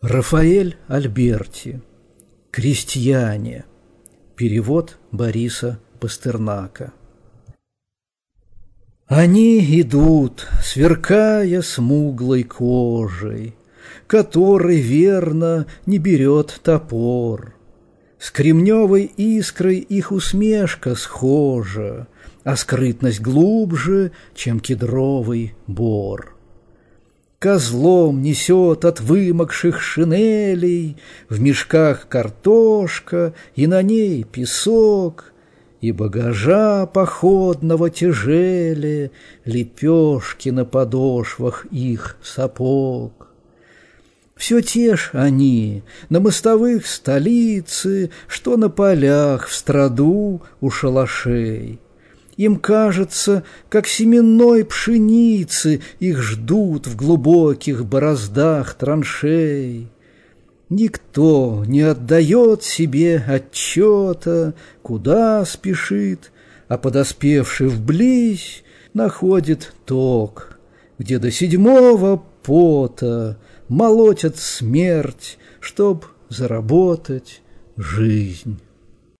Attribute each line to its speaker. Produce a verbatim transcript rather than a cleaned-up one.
Speaker 1: Рафаэль Альберти. Крестьяне. Перевод Бориса Пастернака. Они идут, сверкая смуглой кожей, которой верно не берет топор. С кремневой искрой их усмешка схожа, а скрытность глубже, чем кедровый бор. Козлом несет от вымокших шинелей в мешках картошка, и на ней песок, и багажа походного тяжели лепешки на подошвах их сапог. Все те ж они на мостовых столицы, что на полях в страду у шалашей. Им кажется, как семенной пшеницы их ждут в глубоких бороздах траншей. Никто не отдает себе отчета, куда спешит, а подоспевший вблизь находит ток, где до седьмого пота молотят смерть, чтоб заработать жизнь.